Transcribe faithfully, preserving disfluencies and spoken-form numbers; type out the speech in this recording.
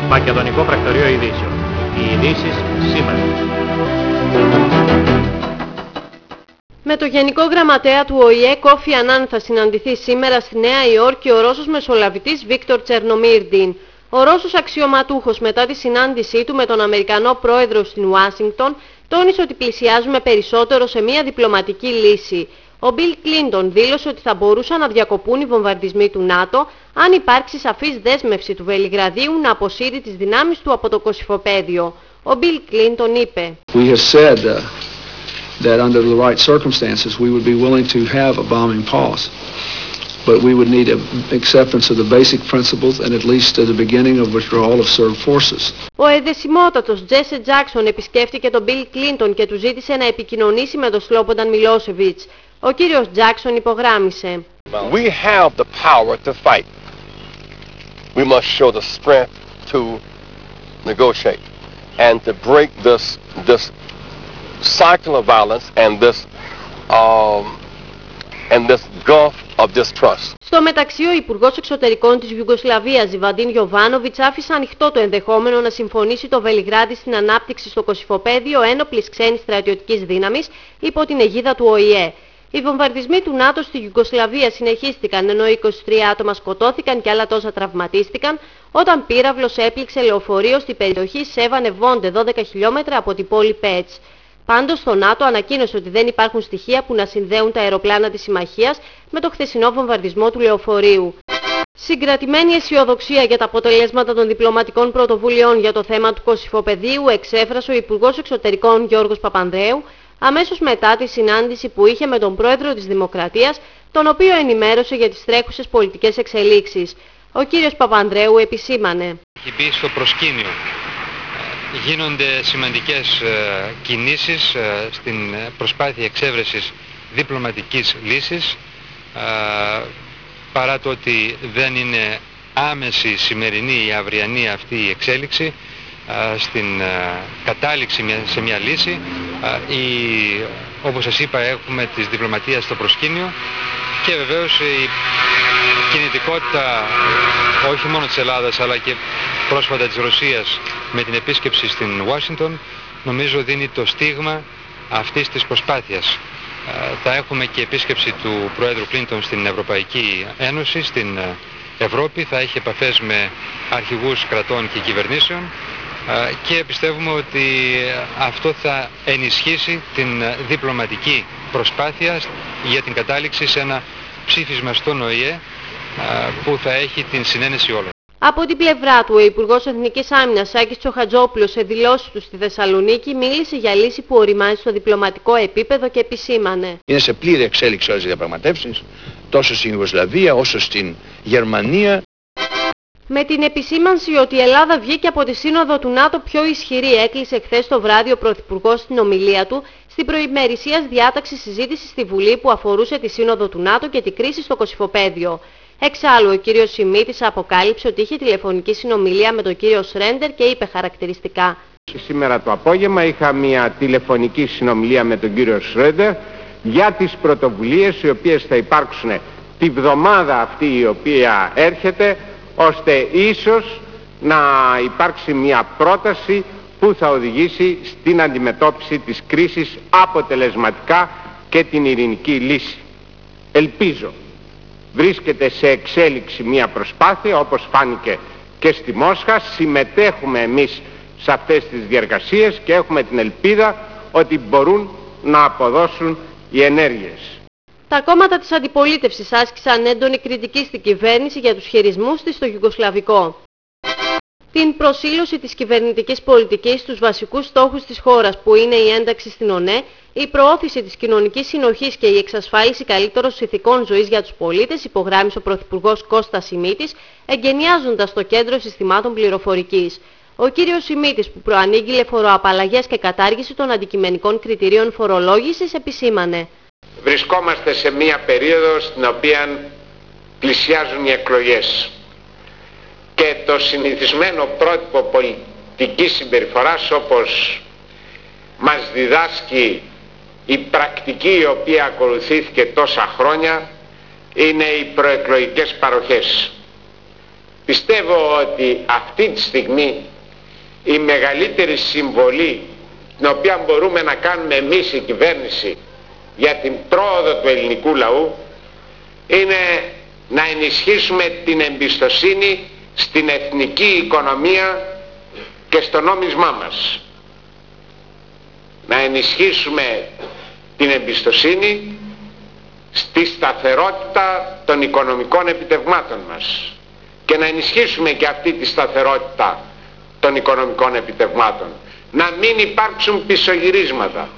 Μακεδονικό Πρακτορείο Ειδήσεων. Οι ειδήσεις σήμερα. Με το Γενικό Γραμματέα του Ο Η Ε Κόφι Ανάν θα συναντηθεί σήμερα στη Νέα Υόρκη ο Ρώσος μεσολαβητής Βίκτορ Τσερνομίρντιν. Ο Ρώσος αξιωματούχος μετά τη συνάντησή του με τον Αμερικανό πρόεδρο στην Ουάσιγκτον τόνισε ότι πλησιάζουμε περισσότερο σε μια διπλωματική λύση. Ο Μπιλ Κλίντον δήλωσε ότι θα μπορούσαν να διακοπούν οι βομβαρδισμοί του ΝΑΤΟ αν υπάρξει σαφής δέσμευση του Βελιγραδίου να αποσύρει τις δυνάμεις του από το Κωσυφοπαίδιο. Ο Μπιλ Κλίντον είπε We have said uh, that under the right circumstances we would be willing to have a bombing pause. But we would need acceptance of the basic principles and at least at the beginning of withdrawal of Serb forces. Ο εδεσιμότατος Τζέσι Τζάκσον επισκέφτηκε τον Μπιλ Κλίντον και του ζήτησε να επικοινωνήσει με τον Σλόμπονταν Μιλόσεβιτς. Ο κύριος Τζάκσον υπογράμμισε We have the power to fight. We must show the strength to negotiate and to break this this cycle of violence and this um, and this gulf of distrust. Στο μεταξύ, ο Υπουργός Εξωτερικών της Ιουγκοσλαβίας, Ιβαντίν Γιοβάνοβιτς, άφησε ανοιχτό το ενδεχόμενο να συμφωνήσει το Βελιγράδι στην ανάπτυξη στο Κωσυφοπαίδιο ένοπλης ξένης στρατιωτικής δύναμης υπό την αιγίδα του Ο Η Ε. Οι βομβαρδισμοί του ΝΑΤΟ στη Ιουγκοσλαβία συνεχίστηκαν ενώ είκοσι τρία άτομα σκοτώθηκαν και άλλα τόσα τραυματίστηκαν όταν πύραυλος έπληξε λεωφορείο στη περιοχή Σέβανε Βόντε, δώδεκα χιλιόμετρα από την πόλη Πέτς. Πάντως το ΝΑΤΟ ανακοίνωσε ότι δεν υπάρχουν στοιχεία που να συνδέουν τα αεροπλάνα της συμμαχίας με το χθεσινό βομβαρδισμό του λεωφορείου. Συγκρατημένη αισιοδοξία για τα αποτελέσματα των διπλωματικών πρωτοβουλειών για το θέμα του Κωσυφοπεδίου εξέφρασε ο Υπουργός Εξωτερικών Γιώργος Παπανδρέου αμέσως μετά τη συνάντηση που είχε με τον Πρόεδρο της Δημοκρατίας, τον οποίο ενημέρωσε για τις τρέχουσες πολιτικές εξελίξεις. Ο κύριος Παπανδρέου επισήμανε Έχει μπει στο προσκήνιο. Γίνονται σημαντικές ε, κινήσεις ε, στην προσπάθεια εξέβρεσης διπλωματικής λύσης ε, παρά το ότι δεν είναι άμεση η σημερινή ή αυριανή αυτή η εξέλιξη ε, στην ε, κατάληξη μια, σε μια λύση ε, η, όπως σας είπα έχουμε της διπλωματίας στο προσκήνιο και βεβαίως η κινητικότητα όχι μόνο της Ελλάδας αλλά και πρόσφατα της Ρωσίας με την επίσκεψη στην Ουάσιγκτον νομίζω δίνει το στίγμα αυτής της προσπάθειας. Ε, θα έχουμε και επίσκεψη του Πρόεδρου Κλίντον στην Ευρωπαϊκή Ένωση, στην Ευρώπη, θα έχει επαφές με αρχηγούς κρατών και κυβερνήσεων ε, και πιστεύουμε ότι αυτό θα ενισχύσει την διπλωματική προσπάθεια για την κατάληξη σε ένα ψήφισμα στον Ο Η Ε που θα έχει την συνένεση όλων. Από την πλευρά του, ο Υπουργός Εθνικής Άμυνας Σάκης Τσοχατζόπουλος σε δηλώσεις του στη Θεσσαλονίκη μίλησε για λύση που οριμάζει στο διπλωματικό επίπεδο και επισήμανε. Είναι σε πλήρη εξέλιξη όλες οι διαπραγματεύσεις, τόσο στην Ιουγκοσλαβία όσο στην Γερμανία. Με την επισήμανση ότι η Ελλάδα βγήκε από τη Σύνοδο του ΝΑΤΟ πιο ισχυρή, έκλεισε χθες το βράδυ ο Πρωθυπουργός στην ομιλία του στην προημερησίας διάταξη συζήτηση στη Βουλή που αφορούσε τη Σύνοδο του ΝΑΤΟ και τη κρίση στο Κωσυφοπαίδιο. Εξάλλου, ο κύριος Σιμίτης αποκάλυψε ότι είχε τηλεφωνική συνομιλία με τον κύριο Σρέντερ και είπε χαρακτηριστικά. Σήμερα το απόγευμα είχα μια τηλεφωνική συνομιλία με τον κύριο Σρέντερ για τις πρωτοβουλίες οι οποίες θα υπάρξουν τη βδομάδα αυτή η οποία έρχεται, ώστε ίσως να υπάρξει μια πρόταση που θα οδηγήσει στην αντιμετώπιση της κρίσης αποτελεσματικά και την ειρηνική λύση. Ελπίζω. Βρίσκεται σε εξέλιξη μια προσπάθεια, όπως φάνηκε και στη Μόσχα. Συμμετέχουμε εμείς σε αυτές τις διεργασίες και έχουμε την ελπίδα ότι μπορούν να αποδώσουν οι ενέργειες. Τα κόμματα της αντιπολίτευσης άσκησαν έντονη κριτική στην κυβέρνηση για τους χειρισμούς της στο Ιουγκοσλαβικό. Την προσήλωση της κυβερνητικής πολιτικής στους βασικούς στόχους της χώρας που είναι η ένταξη στην ΟΝΕ, η προώθηση της κοινωνικής συνοχής και η εξασφάλιση καλύτερων συνθηκών ζωής για τους πολίτες, υπογράμμισε ο Πρωθυπουργός Κώστας Σιμίτης, εγκαινιάζοντας το Κέντρο Συστημάτων Πληροφορικής. Ο κύριος Σιμίτης, που προανήγγειλε φοροαπαλλαγές και κατάργηση των αντικειμενικών κριτηρίων φορολόγησης, επισήμανε. Βρισκόμαστε σε μία περίοδο στην οποία πλησιάζουν οι εκλογές και το συνηθισμένο πρότυπο πολιτικής συμπεριφοράς, όπως μας διδάσκει η πρακτική η οποία ακολουθήθηκε τόσα χρόνια, είναι οι προεκλογικές παροχές. Πιστεύω ότι αυτή τη στιγμή η μεγαλύτερη συμβολή την οποία μπορούμε να κάνουμε εμείς η κυβέρνηση για την πρόοδο του ελληνικού λαού είναι να ενισχύσουμε την εμπιστοσύνη στην εθνική οικονομία και στο νόμισμά μας. Να ενισχύσουμε την εμπιστοσύνη στη σταθερότητα των οικονομικών επιτευγμάτων μας και να ενισχύσουμε και αυτή τη σταθερότητα των οικονομικών επιτευγμάτων. Να μην υπάρξουν πισωγυρίσματα.